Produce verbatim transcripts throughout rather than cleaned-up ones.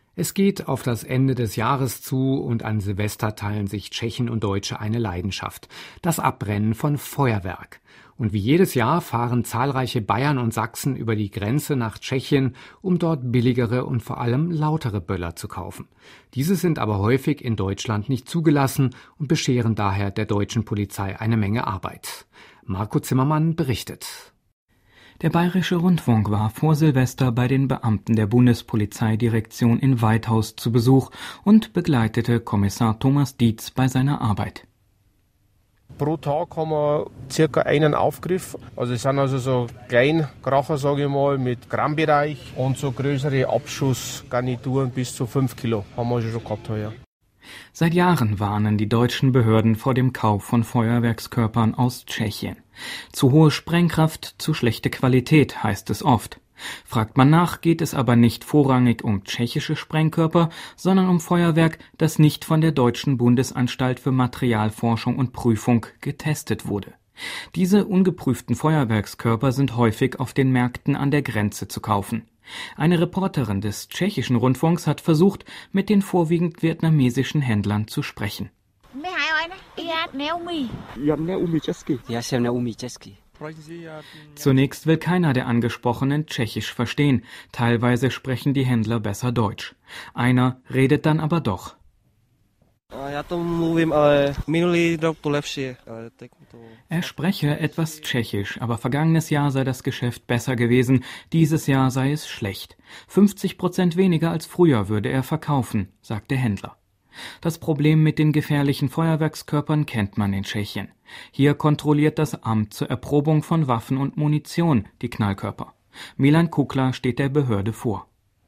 Es geht auf das Ende des Jahres zu und an Silvester teilen sich Tschechen und Deutsche eine Leidenschaft: das Abbrennen von Feuerwerk. Und wie jedes Jahr fahren zahlreiche Bayern und Sachsen über die Grenze nach Tschechien, um dort billigere und vor allem lautere Böller zu kaufen. Diese sind aber häufig in Deutschland nicht zugelassen und bescheren daher der deutschen Polizei eine Menge Arbeit. Marco Zimmermann berichtet. Der Bayerische Rundfunk war vor Silvester bei den Beamten der Bundespolizeidirektion in Weithaus zu Besuch und begleitete Kommissar Thomas Dietz bei seiner Arbeit. Pro Tag haben wir circa einen Aufgriff. Also es sind also so Kleinkracher, sage ich mal, mit Grammbereich und so größere Abschussgarnituren bis zu fünf Kilo haben wir schon gehabt heuer. Seit Jahren warnen die deutschen Behörden vor dem Kauf von Feuerwerkskörpern aus Tschechien. Zu hohe Sprengkraft, zu schlechte Qualität, heißt es oft. Fragt man nach, geht es aber nicht vorrangig um tschechische Sprengkörper, sondern um Feuerwerk, das nicht von der Deutschen Bundesanstalt für Materialforschung und Prüfung getestet wurde. Diese ungeprüften Feuerwerkskörper sind häufig auf den Märkten an der Grenze zu kaufen. Eine Reporterin des tschechischen Rundfunks hat versucht, mit den vorwiegend vietnamesischen Händlern zu sprechen. Zunächst will keiner der Angesprochenen Tschechisch verstehen. Teilweise sprechen die Händler besser Deutsch. Einer redet dann aber doch. Er spreche etwas Tschechisch, aber vergangenes Jahr sei das Geschäft besser gewesen, dieses Jahr sei es schlecht. fünfzig Prozent weniger als früher würde er verkaufen, sagt der Händler. Das Problem mit den gefährlichen Feuerwerkskörpern kennt man in Tschechien. Hier kontrolliert das Amt zur Erprobung von Waffen und Munition die Knallkörper. Milan Kukla steht der Behörde vor.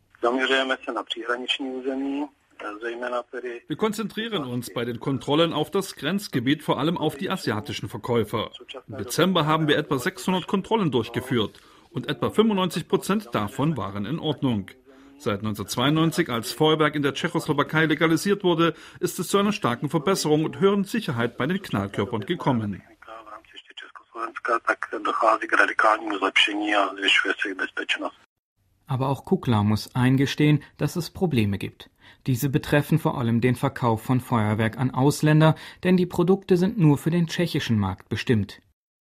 Wir konzentrieren uns bei den Kontrollen auf das Grenzgebiet, vor allem auf die asiatischen Verkäufer. Im Dezember haben wir etwa sechshundert Kontrollen durchgeführt und etwa fünfundneunzig Prozent davon waren in Ordnung. Seit neunzehnhundertzweiundneunzig, als Feuerwerk in der Tschechoslowakei legalisiert wurde, ist es zu einer starken Verbesserung und höheren Sicherheit bei den Knallkörpern gekommen. Aber auch Kukla muss eingestehen, dass es Probleme gibt. Diese betreffen vor allem den Verkauf von Feuerwerk an Ausländer, denn die Produkte sind nur für den tschechischen Markt bestimmt.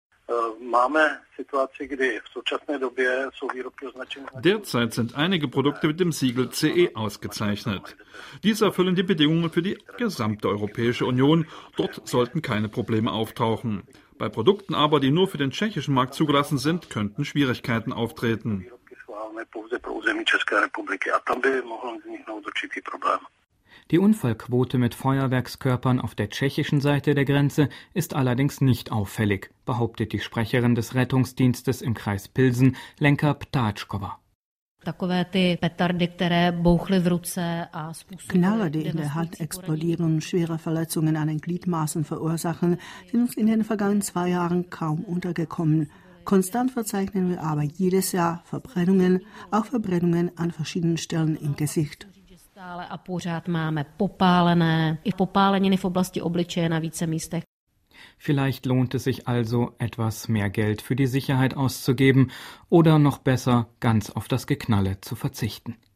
Derzeit sind einige Produkte mit dem Siegel C E ausgezeichnet. Diese erfüllen die Bedingungen für die gesamte Europäische Union. Dort sollten keine Probleme auftauchen. Bei Produkten aber, die nur für den tschechischen Markt zugelassen sind, könnten Schwierigkeiten auftreten. Die Unfallquote mit Feuerwerkskörpern auf der tschechischen Seite der Grenze ist allerdings nicht auffällig, behauptet die Sprecherin des Rettungsdienstes im Kreis Pilsen, Lenka Ptáčková. Knaller, die in der Hand explodieren und schwere Verletzungen an den Gliedmaßen verursachen, sind uns in den vergangenen zwei Jahren kaum untergekommen. Konstant verzeichnen wir aber jedes Jahr Verbrennungen, auch Verbrennungen an verschiedenen Stellen im Gesicht. A pořád máme popálené, i popáleniny v oblasti obličeje na více místech. Vielleicht lohnt es sich also, etwas mehr Geld für die Sicherheit auszugeben oder noch besser, ganz auf das Geknalle zu verzichten.